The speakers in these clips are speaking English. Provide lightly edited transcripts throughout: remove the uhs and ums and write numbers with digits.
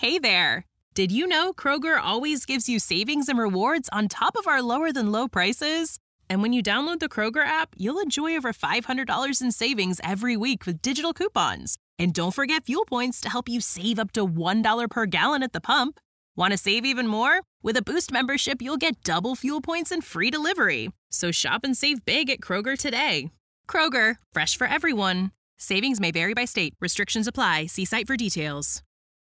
Hey there! Did you know Kroger always gives you savings and rewards on top of our lower-than-low prices? And when you download the Kroger app, you'll enjoy over $500 in savings every week with digital coupons. And don't forget fuel points to help you save up to $1 per gallon at the pump. Want to save even more? With a Boost membership, you'll get double fuel points and free delivery. So shop and save big at Kroger today. Kroger, fresh for everyone. Savings may vary by state. Restrictions apply. See site for details.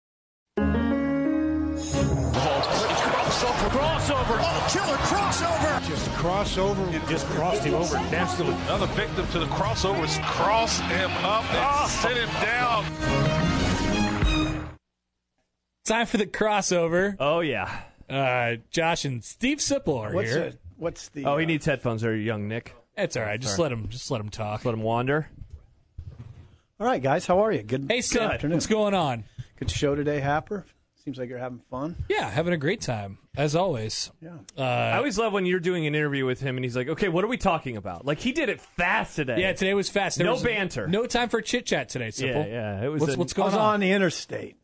Crossover. Oh, killer crossover. Just crossover. It just crossed him over nastily. Another victim to the crossovers. Cross him up and sit him down. Time for the crossover. Oh, yeah. Josh and Steve Sipple are here. What's the? Oh, he needs headphones there, young Nick. It's all right. Just let him talk. Let him wander. All right, guys. How are you? Good. Hey, Sip. Afternoon. What's going on? Good show today, Happer. Seems like you're having fun. Yeah, having a great time, as always. Yeah. I always love when you're doing an interview with him and he's like, okay, what are we talking about? Like, he did it fast today. Yeah, today was fast. There no was banter. No time for chit-chat today, Sipple. Yeah. It was What's I going was on the interstate.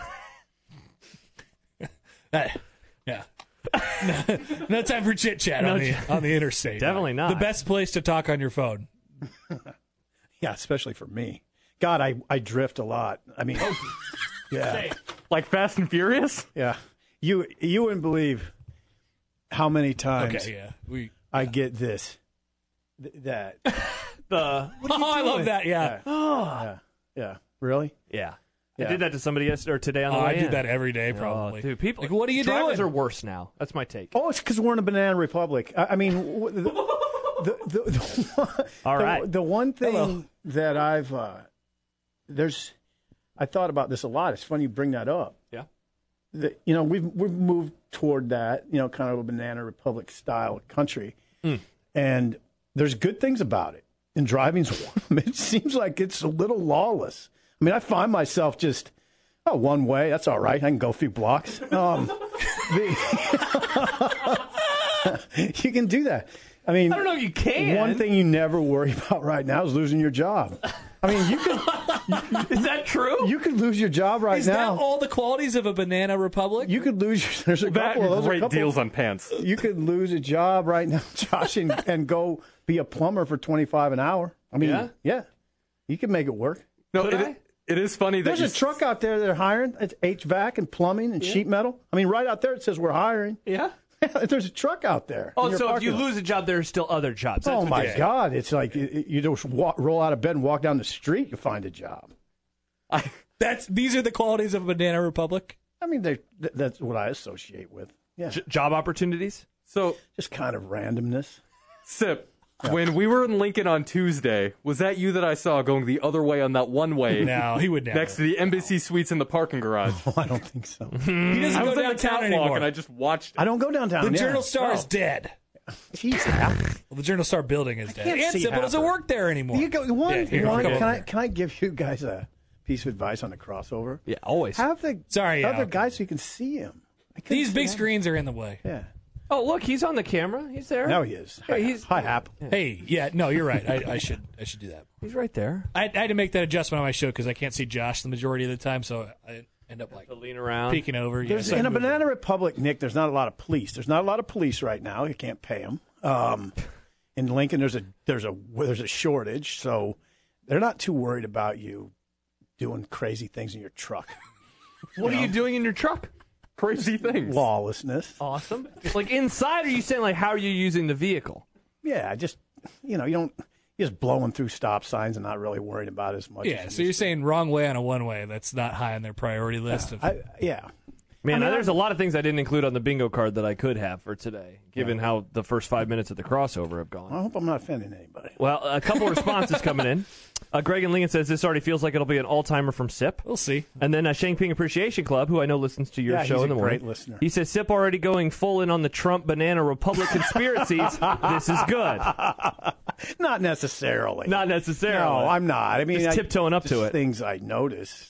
Yeah. No time for chit-chat on the interstate. Definitely not. The best place to talk on your phone. Yeah, especially for me. God, I drift a lot. I mean, yeah. Like Fast and Furious? Yeah. You wouldn't believe how many times I get this, that. I love that, yeah. Yeah. Really? Yeah. Yeah. I did that to somebody yesterday or today on the way I do in. that every day, probably. Dude, people, like, what are you drivers doing? are worse now. That's my take. Oh, it's because we're in a banana republic. I mean, All right. The one thing that I thought about this a lot. It's funny you bring that up. Yeah. We've moved toward that, kind of a banana republic style country, and there's good things about it. And driving's one of them. It seems like it's a little lawless. I mean, I find myself just, one way, that's all right. I can go a few blocks. You can do that. I mean, I don't know if you can. One thing you never worry about right now is losing your job. I mean, you could. Is that true? You could lose your job right Is now. that all the qualities of a banana republic? You could lose. There's a couple of those. Great deals on pants. You could lose a job right now, Josh, and go be a plumber for $25 an hour. I mean, yeah, you can make it work. No, it is funny that there's a truck out there they're hiring. It's HVAC and plumbing and sheet metal. I mean, right out there it says we're hiring. Yeah. There's a truck out there. Oh, so if you lose a job, there are still other jobs. That's oh, my God. It's like you just roll out of bed and walk down the street, you find a job. These are the qualities of a banana republic? I mean, that's what I associate with. Yeah. Job opportunities? So just kind of randomness. Sip, when we were in Lincoln on Tuesday, was that you that I saw going the other way on that one way? No, he would never. Next to the Embassy Suites in the parking garage. Oh, I don't think so. He doesn't go downtown anymore. And I just watched it. I don't go downtown. The Journal Star is dead. Jeez, well, the Journal Star building is dead. And Sipple doesn't work there anymore. You go, can I give you guys a piece of advice on the crossover? Yeah, always. Have the other guys so you can see him. These big screens are in the way. Yeah. Oh, look, he's on the camera. He's there. No, he is. Hi, Hap. Hey, yeah, no, you're right. I should do that. He's right there. I had to make that adjustment on my show because I can't see Josh the majority of the time, so I end up like lean around, peeking over. In a banana republic, Nick, there's not a lot of police. There's not a lot of police right now. You can't pay them. In Lincoln, there's a shortage, so they're not too worried about you doing crazy things in your truck. What are you doing in your truck? Crazy things. Lawlessness. Awesome. Like inside, or are you saying like how are you using the vehicle? Yeah, just you don't. You're just blowing through stop signs and not really worried about it as much. Yeah, so you're saying wrong way on a one-way. That's not high on their priority list. Yeah. Man, there's a lot of things I didn't include on the bingo card that I could have for today, given how the first 5 minutes of the crossover have gone. I hope I'm not offending anybody. Well, a couple responses coming in. Greg in Lincoln says this already feels like it'll be an all-timer from Sip. We'll see. And then Shang Ping Appreciation Club, who I know listens to your show in the morning. He's a great listener. He says Sip already going full in on the Trump Banana Republic conspiracies. This is good. Not necessarily. Not necessarily. No, I'm not. I mean, just tiptoeing up to it. Things I notice.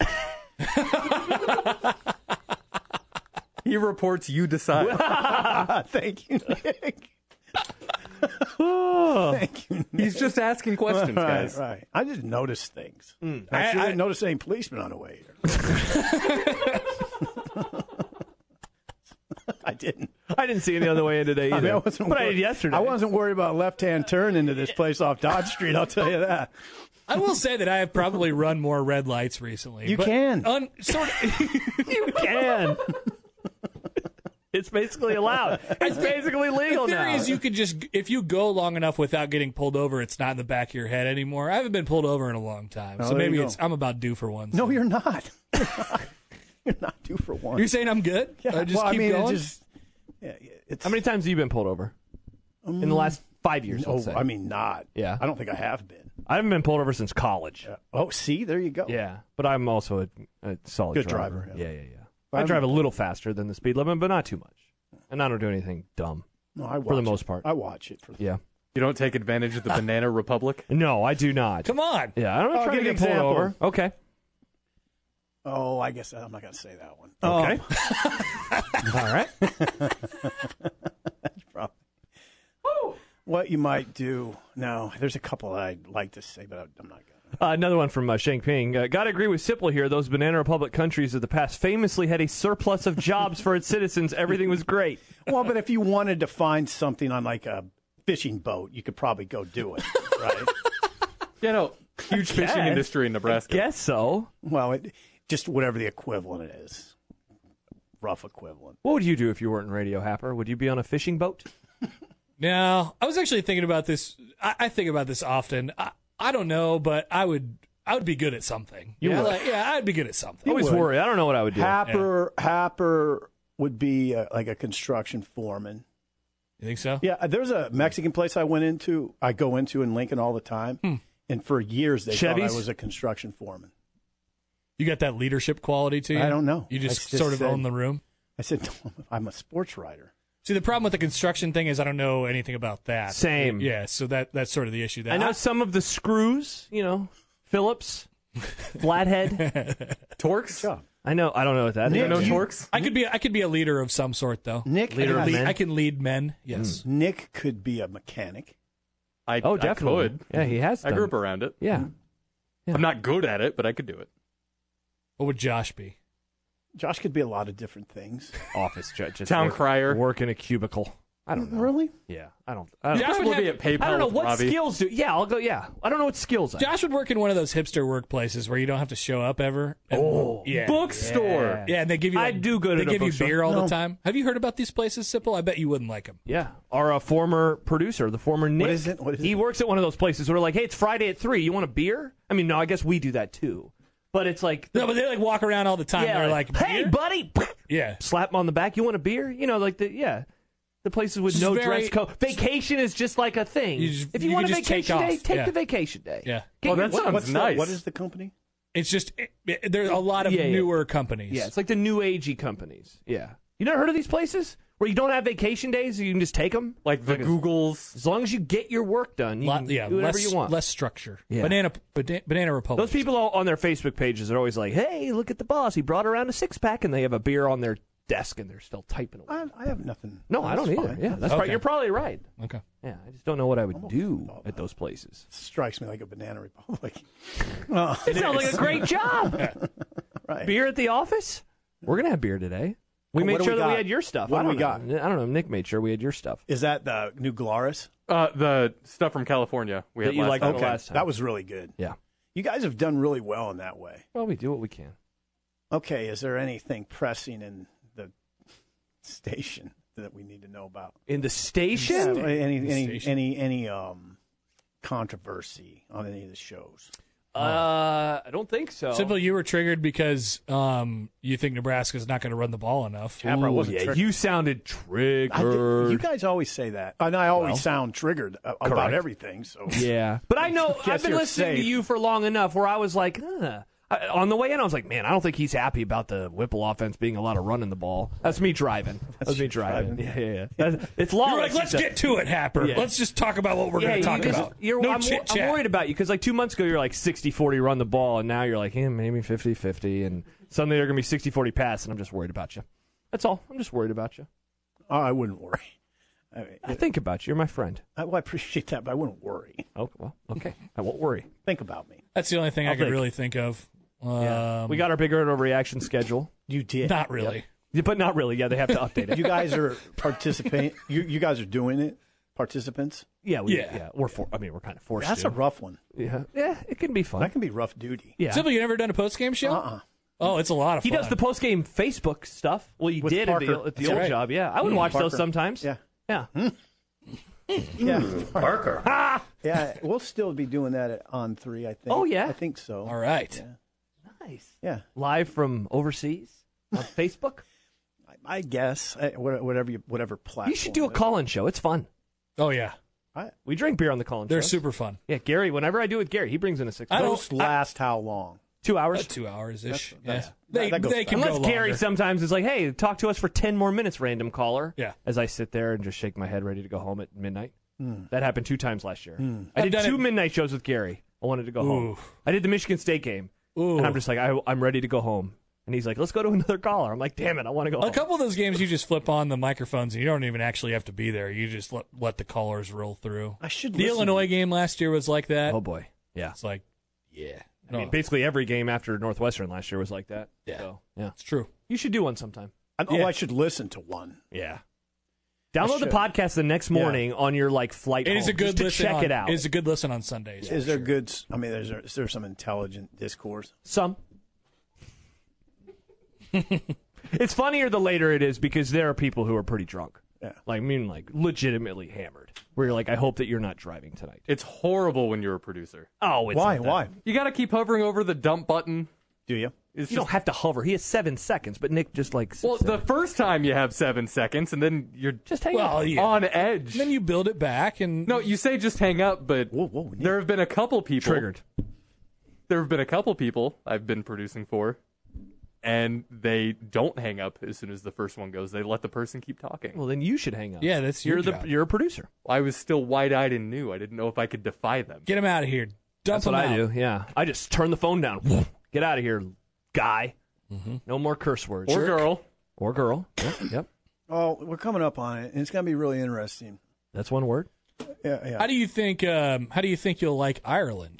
He reports, you decide. Thank you, Nick. Thank you, Nick. He's just asking questions, guys. Right. I just notice things. I didn't notice any policemen on the way here. didn't. I didn't see any other way in today either. I mean, I wasn't but I worried. did yesterday. I wasn't worried about left-hand turn into this place off Dodge Street, I'll tell you that. I will say that I have probably run more red lights recently. You can. You can. It's basically allowed. It's basically legal the theory now. is you could just, if you go long enough without getting pulled over, it's not in the back of your head anymore. I haven't been pulled over in a long time, so there maybe you go. I'm about due for one. No, you're not. You're not due for one. You're saying I'm good? Yeah, Just well, keep I mean, going? it's, How many times have you been pulled over? In the last 5 years, Oh, let's say. I mean, not. Yeah. I don't think I have been. I haven't been pulled over since college. Oh, see, there you go. Yeah, but I'm also a solid Good driver. driver, Yeah, yeah. I drive a little faster than the speed limit, but not too much. And I don't do anything dumb. No, I watch for the it. most part. I watch it. Yeah. You don't take advantage of the Banana Republic? No, I do not. Come on. Yeah, I'm not I'll trying to give get an pulled example. over. Okay. Oh, I guess I'm not going to say that one. Okay. All right. Probably. What you might do. No, there's a couple that I'd like to say, but I'm not going to. Another one from Sheng Ping. Got to agree with Sipple here. Those Banana Republic countries of the past famously had a surplus of jobs for its citizens. Everything was great. Well, but if you wanted to find something on like a fishing boat, you could probably go do it, right? Yeah, no. Huge fishing guess. industry in Nebraska. Guess so. Well, just whatever the equivalent is. Rough equivalent. What would you do if you weren't in Radio Happer? Would you be on a fishing boat? No, I was actually thinking about this. I think about this often. I don't know, but I would be good at something. You would? I'd be good at something. I always would. worry. I don't know what I would do. Happer would be like a construction foreman. You think so? Yeah, there's a Mexican place I go into in Lincoln all the time, and for years they thought I Chevys? was a construction foreman. You got that leadership quality to you? I don't know. You I just just sort of said- own the room? I said, no, I'm a sports writer. See, the problem with the construction thing is I don't know anything about that. Same. Yeah, so that's sort of the issue there. I know some of the screws, Phillips, flathead. Torx? Job. I know. I don't know what that Nick, is. You know you- Torx? I could be a leader of some sort though. Nick, Leader of men? I can lead men. Yes. Nick could be a mechanic. I Definitely. could. Yeah, he has. I done. grew up around it. Yeah. I'm not good at it, but I could do it. What would Josh be? Josh could be a lot of different things. Office just Town crier. Work in a cubicle. I don't know. Really? Yeah, I don't. Josh Josh would would be have- at PayPal I don't know with what Robbie. skills do. Yeah, I'll go. Yeah, I don't know what skills. I Josh would work in one of those hipster workplaces where you don't have to show up ever. And, yeah. Bookstore. Yeah, and they give you. I do good They at a give you bookstore. beer all No. the time. Have you heard about these places, Sipple? I bet you wouldn't like them. Yeah, our former producer, the former Nick. is it? What is he it? works at one of those places where like, hey, it's Friday at 3. You want a beer? I mean, no, I guess we do that too. But it's like, No, but they like walk around all the time. yeah, They're like, hey, beer? buddy, Yeah. slap him on the back. You want a beer? Like the places with Just no very- dress code. Vacation is just like a thing. If you you want a can just take vacation day, off. take Yeah. the vacation day. Yeah. Get Oh, your- that sounds What's nice. What is the company? It's just there's a lot of Yeah, yeah. newer companies. Yeah, it's like the new agey companies. Yeah. You never heard of these places where you don't have vacation days, you can just take them? Like the Googles. As long as you get your work done, you can do whatever less, you want. less structure. Yeah. Banana Republic. Those people on their Facebook pages are always like, hey, look at the boss. He brought around a 6-pack, and they have a beer on their desk, and they're still typing away. I have nothing. No, I don't That's either. fine. Yeah, that's Okay. you're probably right. Okay. Yeah, I just don't know what I would do at those places. Strikes me like a Banana Republic. It sounds like a great job. Right. Beer at the office? We're going to have beer today. We Oh, made what do sure we that we got? had your stuff. What I do don't we know. I don't know. Nick made sure we had your stuff. Is that the new Glarus? The stuff from California we That had you last liked time. the last time. That was really good. Yeah. You guys have done really well in that way. Well, we do what we can. Okay, is there anything pressing in the station that we need to know about? In the station? Yeah, any station. controversy on any of the shows? I don't think so. Simple, you were triggered because you think Nebraska's not going to run the ball enough. Capra wasn't yeah, triggered. you sounded triggered. You guys always say that, and I always sound triggered about correct. everything. So Yeah, but I know Guess I've been you're listening to safe. you for long enough where I was like, on the way in, I was like, man, I don't think he's happy about the Whipple offense being a lot of running the ball. That's me driving. That's me driving. Yeah. It's long. You're like, let's get to it, Happer. Yeah. Let's just talk about what we're going to talk about. No I'm chit-chat. worried about you because like 2 months ago you're like 60-40 run the ball, and now you're like, maybe 50-50, and suddenly they're going to be 60-40 pass, and I'm just worried about you. That's all. I'm just worried about you. I wouldn't worry. I think about you. You're my friend. I appreciate that, but I wouldn't worry. Oh, well, okay. I won't worry. Think about me. That's the only thing I could think. really think of. We got our big overreaction schedule. You did. Not really. But not really. Yeah, they have to update it. You guys are participating. You guys are doing it, participants. Yeah, we're we're kind of forced. That's to. a rough one. Yeah, it can be fun. That can be rough duty. Yeah. Simple, you never done a post-game show? Oh, it's a lot of fun. He does the post-game Facebook stuff. Well, you With did Parker. at the old job. Yeah, I would watch those Parker. sometimes. Yeah. Yeah. Yeah. Parker. Yeah, we'll still be doing that on 3, I think. Oh, yeah? I think so. All right. Nice. Yeah. Live from overseas on Facebook. I guess whatever platform. You should do a call-in show. It's fun. Oh, yeah. We drink beer on the call-in They're show. super fun. Yeah, Gary. Whenever I do it with Gary, he brings in a 6. Those last how long? 2 hours. 2 hours-ish. That's- They that goes can fast. go Unless Gary longer. sometimes is like, hey, talk to us for 10 more minutes, random caller. Yeah. As I sit there and just shake my head ready to go home at midnight. That happened 2 times last year. I I've did done 2 it- midnight shows with Gary. I wanted to go home. Ooh. I did the Michigan State game. Ooh. And I'm just like, I'm ready to go home. And he's like, let's go to another caller. I'm like, damn it, I want to go home. A couple of those games, you just flip on the microphones, and you don't even actually have to be there. You just let the callers roll through. I should The listen. Illinois game last year was like that. Oh, boy. Yeah. It's like, yeah. I mean, basically every game after Northwestern last year was like that. Yeah. So, yeah. It's true. You should do one sometime. I should listen to one. Yeah. Download the should. podcast the next morning on your flight It home, is a good just to listen. check it out. It is a good listen on Sundays. Is there good? I mean, is there some intelligent discourse? Some. It's funnier the later it is because there are people who are pretty drunk. Yeah. Like legitimately hammered. Where you're like, I hope that you're not driving tonight. It's horrible when you're a producer. Oh, it's Why? not that. Why? You got to keep hovering over the dump button. Do you? It's You don't have to hover. He has 7 seconds, but Nick just like well, the first time you have 7 seconds, and then you're just hang Well, on. yeah. on edge. And then you build it back, and No, you say just hang up, but Whoa, Nick. there have been a couple people Triggered. There have been a couple people I've been producing for, and they don't hang up as soon as the first one goes. They let the person keep talking. Well, then you should hang up. yeah, that's your job. You're a producer. I was still wide-eyed and new. I didn't know if I could defy them. Get him out of here. Dump That's what him I out. do. Yeah, I just turn the phone down. Get out of here, guy. No more curse words. Or girl. Or girl. Yep. Oh, we're coming up on it, and it's going to be really interesting. That's one word. Yeah. How do you think? You'll like Ireland?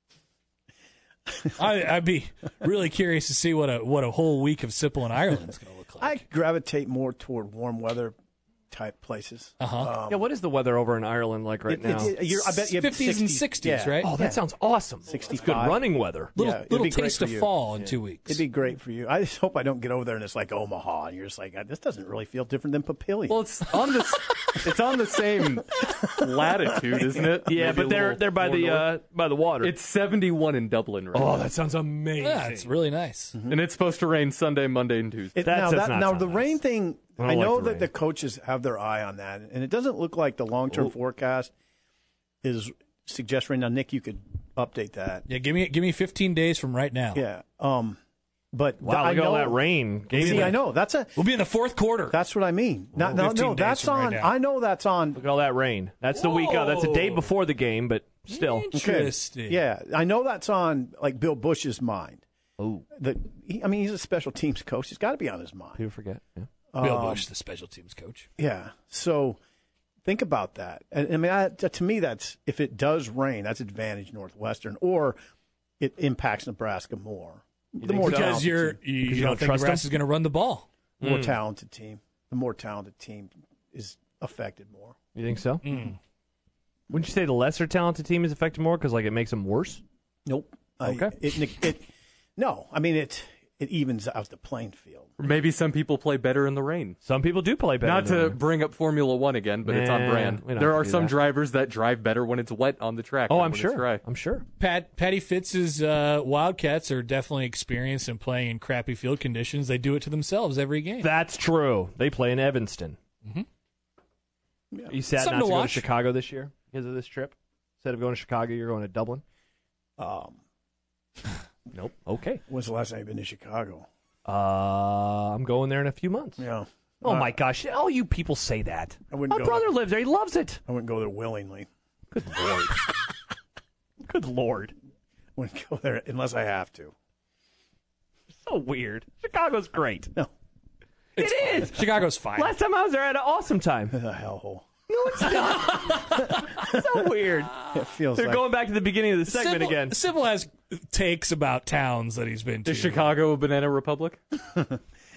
I'd be really curious to see what a whole week of Sipple in Ireland is going to look I like. gravitate more toward warm weather type places. Yeah, what is the weather over in Ireland like right now? I bet you have 50s and 60s, 60s, yeah. right? Oh, that sounds awesome. 65. It's good running weather. Little, Yeah, it'd little be great taste for of you. fall in 2 weeks. It'd be great for you. I just hope I don't get over there and it's like Omaha, and you're just like, this doesn't really feel different than Papillion. Well, it's on the same latitude, isn't it? Yeah, Maybe but a they're little by more north. the water. It's 71 in Dublin right oh, now. that sounds amazing. Yeah, it's really nice. And it's supposed to rain Sunday, Monday, and Tuesday. That does not now sound the nice. rain thing, I don't I know like the that rain. the coaches have their eye on that, and it doesn't look like the long-term forecast is suggesting. Now, Nick, you could update that. Yeah, give me 15 days from right now. Yeah. But Wow, I look at know all that rain. See, I know that's We'll be in the fourth quarter. that's what I mean. No, 15 days that's from right on. now. I know that's on. Look at all that rain. That's the week. That's the day before the game, but still. Interesting. Yeah, I know that's on like Bill Bush's mind. Oh, He's a special teams coach. It's got to be on his mind. people forget. Yeah. Bill Bush, the special teams coach. Yeah. So think about that. And I mean, to me, that's if it does rain, that's advantage Northwestern, or it impacts Nebraska more. The more Because talented you you don't don't think trust Nebraska's going to run the ball. team, more talented team. The more talented team is affected more. You think so? Wouldn't you say the lesser talented team is affected more because it makes them worse? Nope. Okay. No. I mean, it evens out the playing field. Or maybe some people play better in the rain. Some people do play better. Not than to others. bring up Formula One again, but it's on Nah, brand. we don't There have are to do some that. drivers that drive better when it's wet on the track. Oh, than I'm when sure. It's dry. I'm sure. Patty Fitz's Wildcats are definitely experienced in playing in crappy field conditions. They do it to themselves every game. That's true. They play in Evanston. Yeah. You sad Something not to to go to watch. Chicago this year because of this trip? Instead of going to Chicago, you're going to Dublin? Nope. Okay. When's the last time you've been to Chicago? I'm going there in a few months. Yeah. Oh, my gosh. All you people say that. I wouldn't My go brother there. lives there. He loves it. I wouldn't go there willingly. Good Lord. Good Lord. I wouldn't go there unless I have to. So weird. Chicago's great. No. It is. Chicago's fine. Last time I was there, I had an awesome time. The hellhole. No, it's not. So weird. It feels They're like going back to the beginning of the segment again. Sybil has takes about towns that he's been to. Is Chicago a banana republic?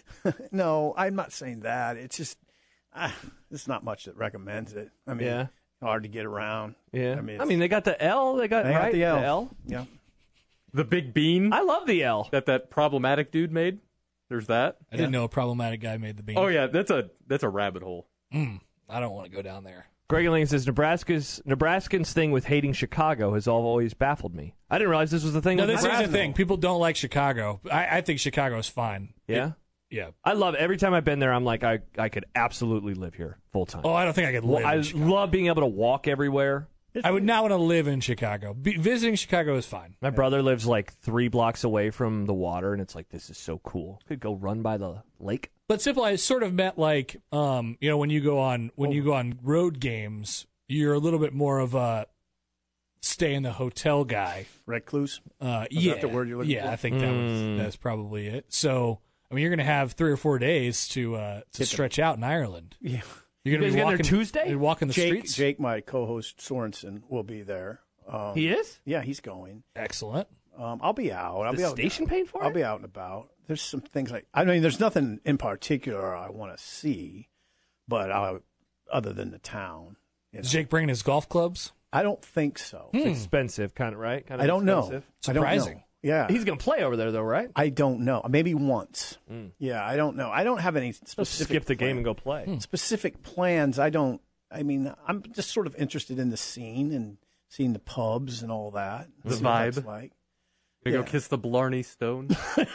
No, I'm not saying that. It's just there's not much that recommends it. I mean, hard to get around. Yeah. I mean, they got the L. They got the L. The L. Yeah. The Big Bean I love the L. that problematic dude made. There's that. I didn't know a problematic guy made the bean. Oh yeah, that's a rabbit hole. I don't want to go down there. Greg Lang says Nebraskans thing with hating Chicago has always baffled me. I didn't realize this was the thing. No, with this is Nebraska. the thing. People don't like Chicago. I think Chicago's fine. Yeah. Yeah. I love it. Every time I've been there, I'm like, I could absolutely live here full time. Oh, I don't think I could live I in Chicago. love being able to walk everywhere. I would not want to live in Chicago. Visiting Chicago is fine. My brother lives like 3 blocks away from the water, and it's like, this is so cool. Could go run by the lake. But Simple, I sort of meant like, when you go on road games, you're a little bit more of a stay in the hotel guy. Recluse? Yeah, that the word you're looking for? I think that's probably it. So, I mean, you're going to have 3 or 4 days to stretch out in Ireland. Yeah. You're going to be walking Tuesday. Walking the streets. Jake, my co-host Sorensen, will be there. He is? Yeah, he's going. Excellent. I'll be out. I'll The be out. station paying for it? I'll be out and about. There's some things there's nothing in particular I want to see, but other than the town. Is Jake bringing his golf clubs? I don't think so. It's expensive, kind of, right? Kind of I don't know. expensive. Surprising. I don't know. Yeah. He's going to play over there, though, right? I don't know. Maybe once. Yeah, I don't know. I don't have any Let's specific skip the game and go play. specific plans. I'm just sort of interested in the scene and seeing the pubs and all that. The See what it's vibe. like. Go kiss the Blarney Stone.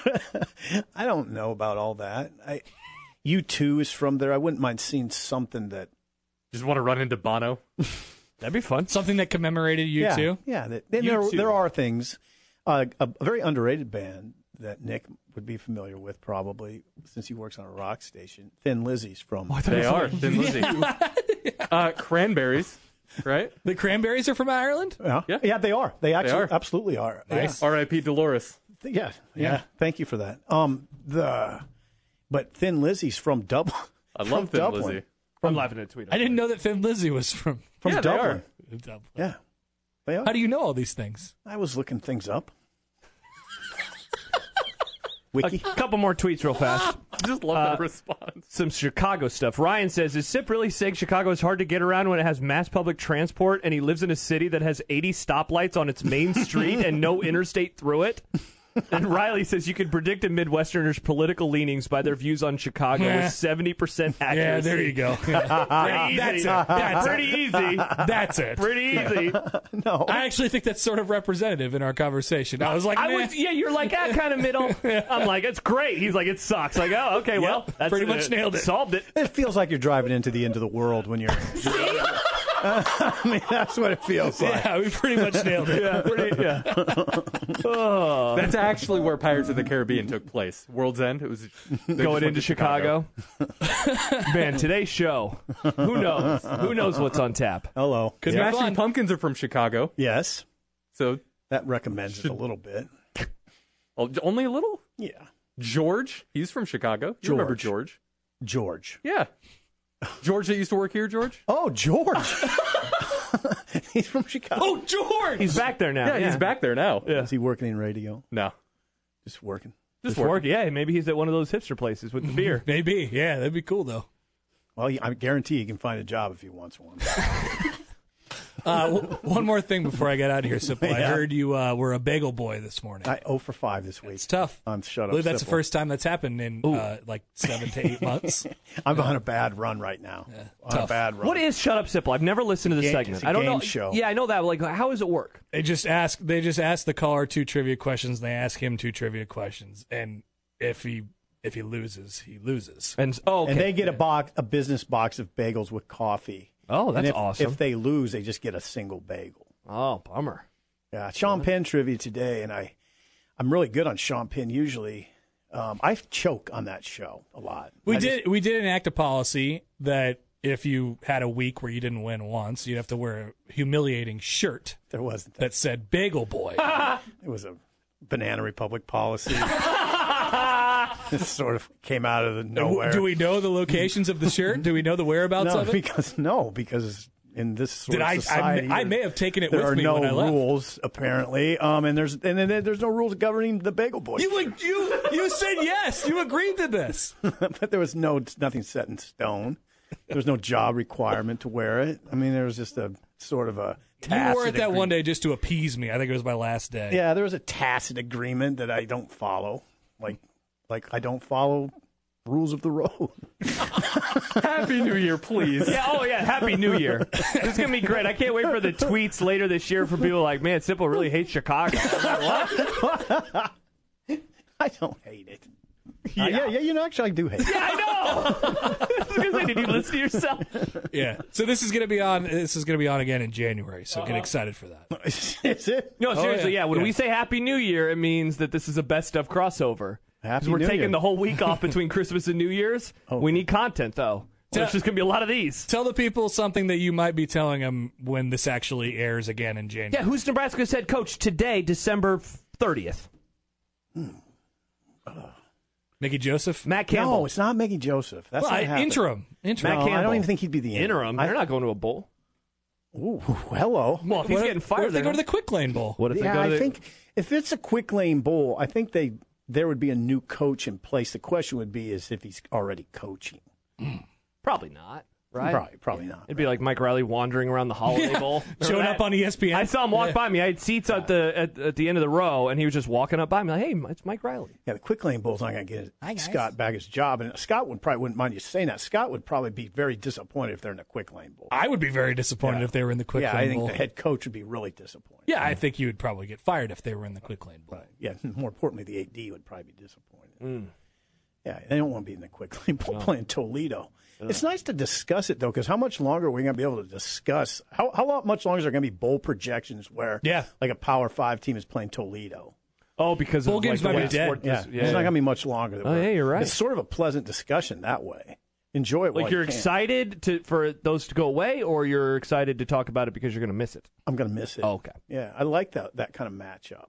I don't know about all that. U2 is from there. I wouldn't mind seeing something that. Just want to run into Bono. That'd be fun. Something that commemorated you too? Yeah. U2. There are things. A very underrated band that Nick would be familiar with probably since he works on a rock station. Thin Lizzy's from. They are. Thin Lizzy. Cranberries, right? The Cranberries are from Ireland? Yeah, they are. They actually are. absolutely are. Nice. R.I.P. Dolores. Yeah. Thank you for that. But Thin Lizzy's from Dublin. I love Thin Lizzy. I'm laughing at a tweet. I didn't know that Thin Lizzy was from Yeah, they Dublin. Dublin. Yeah, they are. How do you know all these things? I was looking things up. A Wiki. couple more tweets real fast. Just love that response. Some Chicago stuff. Ryan says, is Sip really saying Chicago is hard to get around when it has mass public transport and he lives in a city that has 80 stoplights on its main street and no interstate through it? And Riley says you can predict a Midwesterner's political leanings by their views on Chicago with 70% accuracy. Yeah, there you go. Yeah. Pretty easy. That's Pretty easy. That's it. Pretty easy. No. I actually think that's sort of representative in our conversation. I was like, You're like, kind of middle. I'm like, it's great. He's like, it sucks. Like, oh, okay, well, that's pretty much nailed it. Solved it. It feels like you're driving into the end of the world when you're. I mean, that's what it feels like. yeah, we pretty much nailed it. That's actually where Pirates of the Caribbean took place. World's End. It was Going into Chicago. Man, today's show. Who knows? Who knows what's on tap? Hello. Could be Smashing fun. Pumpkins are from Chicago, Yes, so that recommends it a little bit. only a little. Yeah. George, he's from Chicago. You remember George? George. Yeah. George that used to work here, George? Oh, George. He's from Chicago. Oh, George! He's back there now. Yeah, he's back there now. Yeah. Is he working in radio? No. Just working. Just work. Yeah, maybe he's at one of those hipster places with the beer. Maybe. Yeah, that'd be cool, though. Well, I guarantee he can find a job if he wants one. One more thing before I get out of here, Simple. I Yeah. heard you were a bagel boy this morning. 0 for 5 this week. It's tough. Shut I up. believe that's the Simple. first time that's happened in like 7 to 8 months. I'm on a bad run right now. On a tough. bad run. What is Shut Up Sipple? I've never listened to this segment. it's a I don't game know. show. Yeah, I know that. Like, how does it work? They just ask the caller 2 trivia questions, and they ask him 2 trivia questions, and if he loses, he loses. And okay. And they get a business box of bagels with coffee. Oh, And that's if, awesome. If they lose, they just get a single bagel. Oh, bummer. Yeah, Sean Penn trivia today, and I'm really good on Sean Penn usually. I choke on that show a lot. We did enact a policy that if you had a week where you didn't win once, you'd have to wear a humiliating shirt There wasn't that. that said Bagel Boy. It was a Banana Republic policy. This sort of came out of nowhere. Do we know the locations of the shirt? Do we know the whereabouts No, of it? because in this sort of I society. may have taken it there with are me no when I left. rules, apparently. And there's no rules governing the Bagel Boys. You said yes. You agreed to this. But there was nothing set in stone. There was no job requirement to wear it. I mean, there was just a sort of a tacit You wore it that agreement. one day just to appease me. I think it was my last day. Yeah, there was a tacit agreement that I don't follow. Like I don't follow rules of the road. Happy New Year, please. Yeah, Happy New Year. This is going to be great. I can't wait for the tweets later this year from people like, man, Sipple really hates Chicago. I'm like, what? I don't hate it. Yeah, actually, I do hate it. Yeah, I know. I was going to say, did you listen to yourself? Yeah. So this is going to be on. This is going to be on again in January. So get excited for that. Is it? No, seriously, yeah. When Yeah. we say Happy New Year, it means that this is a best of crossover. Happy 'Cause we're New taking Year. the whole week off between Christmas and New Year's. We need content, though. There's just going to be a lot of these. Tell the people something that you might be telling them when this actually airs again in January. Yeah, who's Nebraska's head coach today, December 30th? Mickey Joseph. Matt Campbell. No, it's not Mickey Joseph. That's not happening. Interim. Matt No, I Campbell. don't even think he'd be the Interim. They're not going to a bowl. Ooh, hello. Well, if he's getting What fired, if they go to the Quick Lane Bowl? What if they Yeah, go to I the... think if it's a Quick Lane Bowl, I think there would be a new coach in place. The question would be is if he's already coaching. Probably not, right? Probably not. It'd be like Mike Riley wandering around the Holiday Bowl. Showing Remember up that? on ESPN. I saw him walk by me. I had seats at the end of the row, and he was just walking up by me like, hey, it's Mike Riley. Yeah, the Quick Lane Bowl's not going to get Scott back his job, and Scott wouldn't mind you saying that. Scott would probably be very disappointed if they're in the Quick Lane Bowl. I would be very disappointed if they were in the Quick Yeah, Lane I think Bowl. the head coach would be really disappointed. Yeah, I think you would probably get fired if they were in the Quick Lane Bowl. Right. Yeah, more importantly, the AD would probably be disappointed. Yeah, they don't want to be in the Quick Lane Bowl playing Toledo. It's nice to discuss it, though, because how much longer are we going to be able to discuss? How much longer is there going to be bowl projections where like a Power 5 team is playing Toledo? Oh, because Bowl of games like, the might way be dead. sport Yeah, is- it's not going to be much longer. Oh, yeah, you're right. It's sort of a pleasant discussion that way. Enjoy it while Like you're you can. excited for those to go away, or you're excited to talk about it because you're going to miss it? I'm going to miss it. Oh, okay. Yeah, I like that kind of matchup.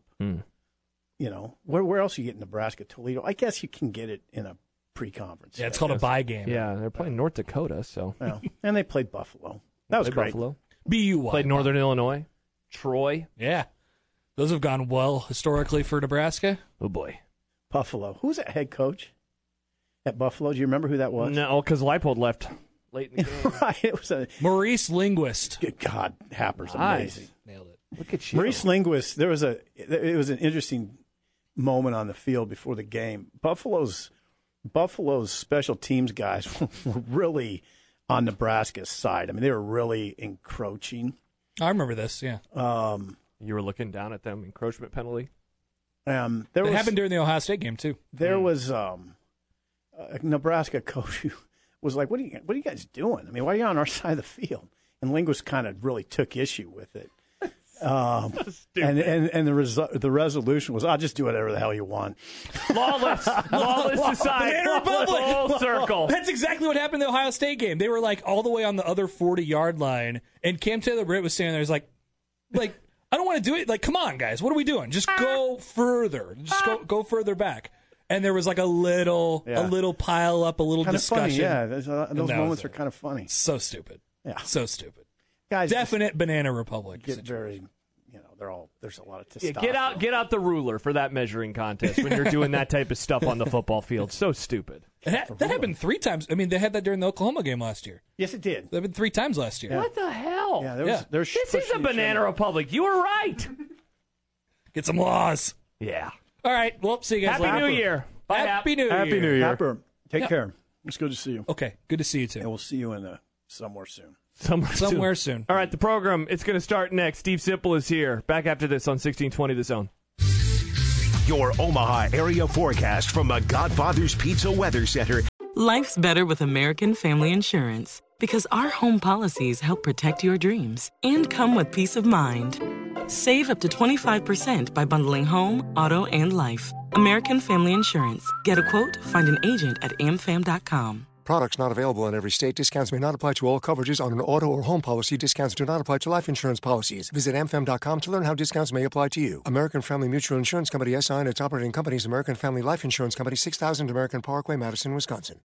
You know, where else you get Nebraska, Toledo? I guess you can get it in a pre-conference. Yeah, it's called a bye game. Yeah, they're playing North Dakota, so Well, and they played Buffalo. That was Played great. Buffalo. BUY. Played Northern Illinois, Troy. Yeah. Those have gone well historically for Nebraska. Oh boy, Buffalo. Who was that head coach at Buffalo? Do you remember who that was? no, because Leipold left late in the game. Right. It was a Maurice Linguist. good God. Happer's Nice. amazing. Nailed it. Look at you, Maurice Linguist. It was an interesting moment on the field before the game. Buffalo's special teams guys were really on Nebraska's side. I mean, they were really encroaching. I remember this, yeah. You were looking down at them, encroachment penalty. There It happened during the Ohio State game, too. There was a Nebraska coach who was like, "What are you guys doing? I mean, why are you on our side of the field?" And Linguist kind of really took issue with it. And the resolution was, "I'll just do whatever the hell you want." Lawless society, Banana Republic. full circle. That's exactly what happened in the Ohio State game. They were like all the way on the other 40-yard line, and Cam Taylor-Britt was standing there. He's like, I don't want to do it. Like, come on, guys, what are we doing? Just go further. Just go further back. And there was like a little pile up, a little Kind of funny, discussion. yeah. Those that moments was are kind of funny. So stupid. Yeah. So stupid. Guys, Definite Banana Republic. get very, there's a lot of Yeah, testosterone. get out the ruler for that measuring contest when you're doing that type of stuff on the football field. So stupid. That happened 3 times. I mean, they had that during the Oklahoma game last year. Yes, it did. That happened 3 times last year. What the hell? Yeah, Yeah. there's This is a banana republic. You were right. Get some laws. Yeah. All right. Well, see you guys Happy later. New Year. Bye, Happy New Year. Happy New Year. Happer, take Yeah. care. It's good to see you. Okay. Good to see you, And too. we'll see you in somewhere soon. Somewhere soon. All right, the program, it's going to start next. Steve Sipple is here. Back after this on 1620 The Zone. Your Omaha area forecast from the Godfather's Pizza Weather Center. Life's better with American Family Insurance because our home policies help protect your dreams and come with peace of mind. Save up to 25% by bundling home, auto, and life. American Family Insurance. Get a quote, find an agent at amfam.com. Products not available in every state. Discounts may not apply to all coverages on an auto or home policy. Discounts do not apply to life insurance policies. Visit amfam.com to learn how discounts may apply to you. American Family Mutual Insurance Company, SI, and its operating companies, American Family Life Insurance Company, 6000 American Parkway, Madison, Wisconsin.